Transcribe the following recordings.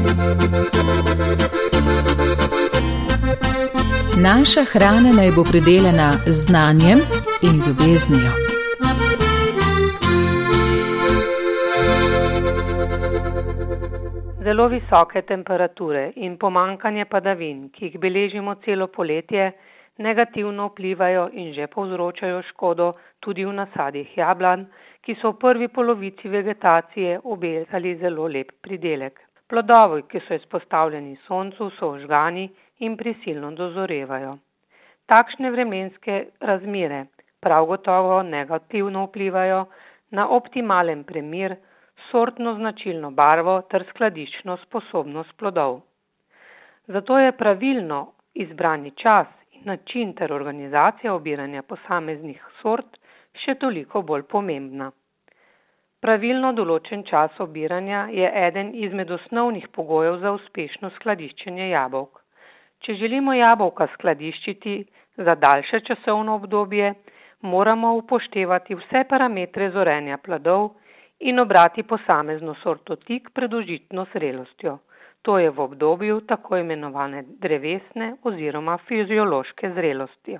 Naša hrana naj bo pridelana z znanjem in ljubeznijo. Zelo visoke temperature in pomanjkanje padavin, ki jih beležimo celo poletje, negativno vplivajo in že povzročajo škodo tudi v nasadih jablan, ki so v prvi polovici vegetacije obetali zelo lep pridelek. Plodovi, ki so izpostavljeni soncu, so ožgani in prisilno dozorevajo. Takšne vremenske razmere prav gotovo negativno vplivajo na optimalen premir, sortno značilno barvo ter skladiščno sposobnost plodov. Zato je pravilno izbrani čas in način ter organizacija obiranja posameznih sort še toliko bolj pomembna. Pravilno določen čas obiranja je eden izmed osnovnih pogojev za uspešno skladiščenje jabolk. Če želimo jabolka skladiščiti za daljše časovno obdobje, moramo upoštevati vse parametre zorenja plodov in obrati posamezno sorto tik pred užitno zrelostjo. To je v obdobju tako imenovane drevesne oziroma fiziološke zrelosti.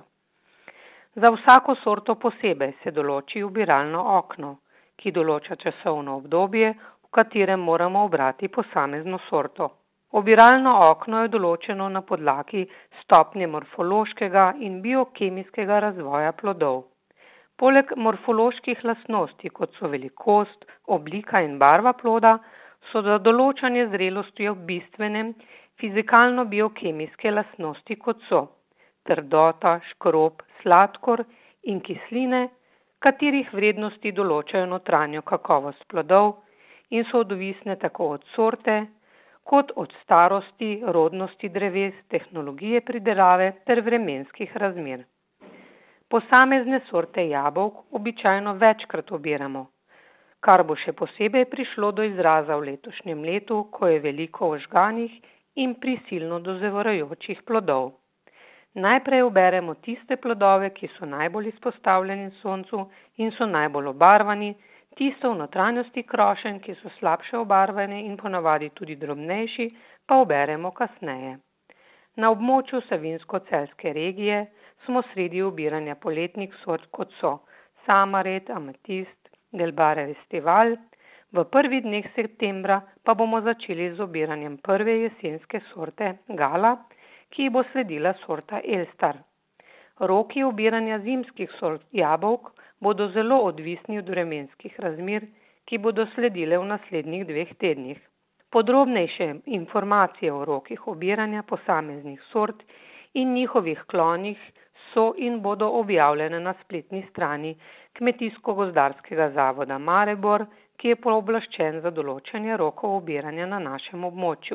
Za vsako sorto posebej se določi obiralno okno, ki določa časovno obdobje, v katerem moramo obrati posamezno sorto. Obiralno okno je določeno na podlagi stopnje morfološkega in biokemijskega razvoja plodov. Poleg morfoloških lastnosti, kot so velikost, oblika in barva ploda, so za določanje zrelosti bistvene fizikalno-biokemijske lastnosti, kot so trdota, škrob, sladkor in kisline, katerih vrednosti določajo notranjo kakovost plodov in so odvisne tako od sorte, kot od starosti, rodnosti dreves, tehnologije pridelave ter vremenskih razmer. Posamezne sorte jabolk običajno večkrat obiramo, kar bo še posebej prišlo do izraza v letošnjem letu, ko je veliko ožganih in prisilno dozevarajočih plodov. Najprej oberemo tiste plodove, ki so najbolj izpostavljeni soncu in so najbolj obarvani, tiste v notranjosti krošenj, ki so slabše obarvane in ponavadi tudi drobnejši, pa oberemo kasneje. Na območju Savinjsko-Celjske regije smo sredi obiranja poletnih sort, kot so Samared, Ametist, Delbare Festival. V prvih dneh septembra pa bomo začeli z obiranjem prve jesenske sorte Gala, ki bo sledila sorta Elstar. Roki obiranja zimskih sort jabolk bodo zelo odvisni od vremenskih razmer, ki bodo sledile v naslednjih 2 tednih. Podrobnejše informacije o rokih obiranja posameznih sort in njihovih klonih so in bodo objavljene na spletni strani Kmetijsko-gozdarskega zavoda Maribor, ki je pooblaščen za določanje rokov obiranja na našem območju.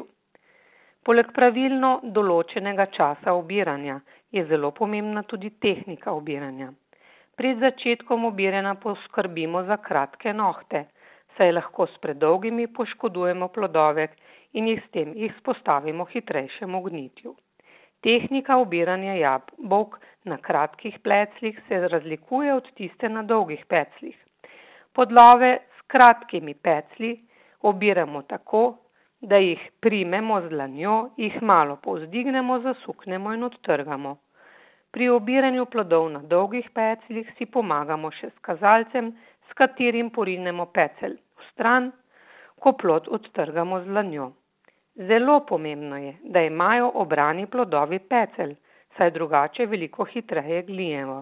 Poleg pravilno določenega časa obiranja je zelo pomembna tudi tehnika obiranja. Pred začetkom obiranja poskrbimo za kratke nohte, saj lahko s predolgimi poškodujemo plodove in s tem jih izpostavimo hitrejšemu gnitju. Tehnika obiranja jabolk na kratkih pecljih se razlikuje od tiste na dolgih pecljih. Plodove s kratkimi peclji obiramo tako, da jih primemo z dlanjo, jih malo povzdignemo, zasuknemo in odtrgamo. Pri obiranju plodov na dolgih pecljih si pomagamo še s kazalcem, s katerim porinemo pecelj v stran, ko plod odtrgamo z dlanjo. Zelo pomembno je, da imajo obrani plodovi pecelj, saj drugače veliko hitreje glijemo.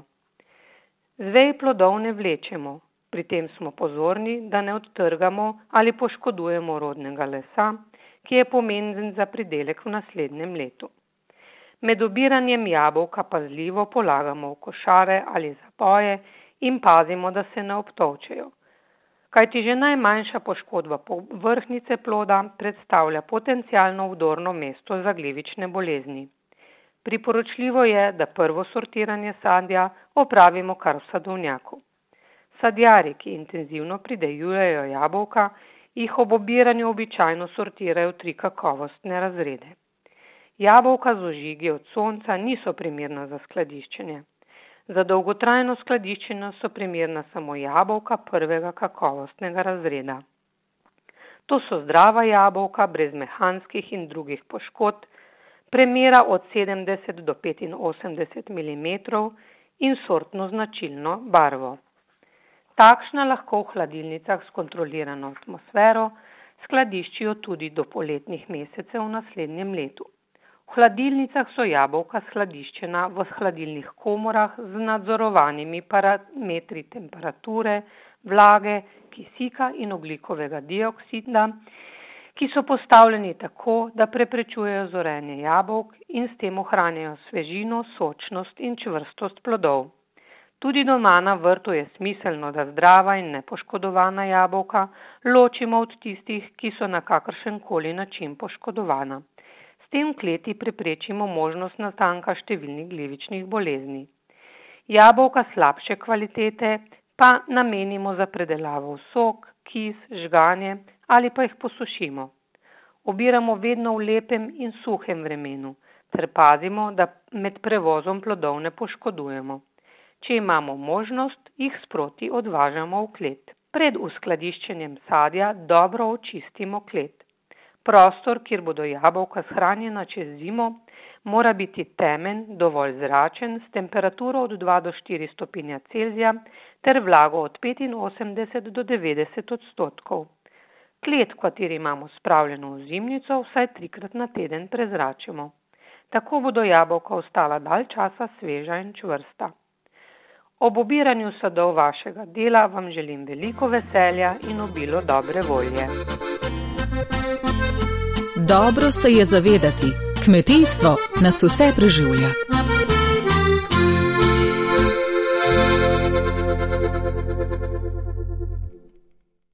Z vej plodov ne vlečemo. Pri tem smo pozorni, da ne odtrgamo ali poškodujemo rodnega lesa, ki je pomemben za pridelek v naslednjem letu. Med obiranjem jabolka pazljivo polagamo v košare ali zapoje in pazimo, da se ne obtolčejo. Kajti že najmanjša poškodba povrhnjice ploda predstavlja potencialno vdorno mesto za glivične bolezni. Priporočljivo je, da prvo sortiranje sadja opravimo kar v sadovnjaku. Sadjarji, ki intenzivno pridelujejo jabolka, jih ob obiranju običajno sortirajo v 3 kakovostne razrede. Jabolka z ožigi od sonca niso primerna za skladiščenje. Za dolgotrajno skladiščenje so primerna samo jabolka prvega kakovostnega razreda. To so zdrava jabolka brez mehanskih in drugih poškodb, premera od 70 do 85 mm in sortno značilno barvo. Takšna lahko v hladilnicah s kontrolirano atmosfero skladiščijo tudi do poletnih mesecev v naslednjem letu. V hladilnicah so jabolka skladiščena v hladilnih komorah z nadzorovanimi parametri temperature, vlage, kisika in ogljikovega dioksida, ki so postavljeni tako, da preprečujejo zorenje jabolk in s tem ohranjajo svežino, sočnost in čvrstost plodov. Tudi doma na vrtu je smiselno, da zdrava in nepoškodovana jabolka ločimo od tistih, ki so na kakršenkoli način poškodovana. S tem v kleti preprečimo možnost nastanka številnih glivičnih bolezni. Jabolka slabše kvalitete pa namenimo za predelavo v sok, kis, žganje ali pa jih posušimo. Obiramo vedno v lepem in suhem vremenu ter pazimo, da med prevozom plodov ne poškodujemo. Če imamo možnost, jih sproti odvažamo v klet. Pred uskladiščenjem sadja dobro očistimo klet. Prostor, kjer bodo jabolka shranjena čez zimo, mora biti temen, dovolj zračen, s temperaturo od 2 do 4 stopinja Celzija ter vlago od 85 do 90 odstotkov. Klet, v kateri imamo spravljeno ozimnico, vsaj 3-krat na teden prezračimo. Tako bodo jabolka ostala dalj časa sveža in čvrsta. Ob obiranju sadov vašega dela vam želim veliko veselja in obilo dobre volje. Dobro se je zavedati, kmetijstvo nas vse preživlja.